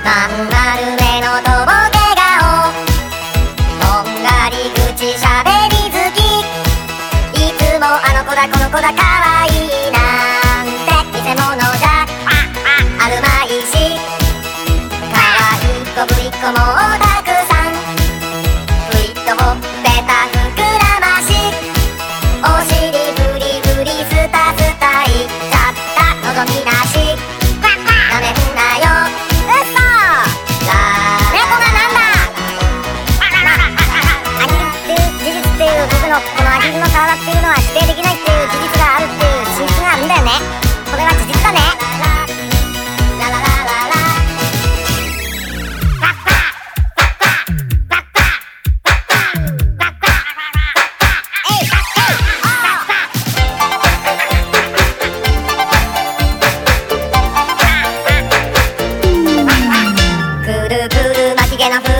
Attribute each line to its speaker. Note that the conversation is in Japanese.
Speaker 1: まん丸目のとぼけ顔、とんがり口しゃべり好き、いつもあの子だこの子だかわいいなんて偽物じゃあるまいし、かわいい子ぶりっ子もたくさん、ぷいっとほっぺた膨らまし、お尻フリフリスタスタいちゃったのぞみなし、なめんなようっそ猫がなんだアヒルっていう事実っていう、僕のこのアヒルの体っていうのは否定できないっていう事実があるっていう真実があるんだよね。これは事実だね。くるくる巻き毛の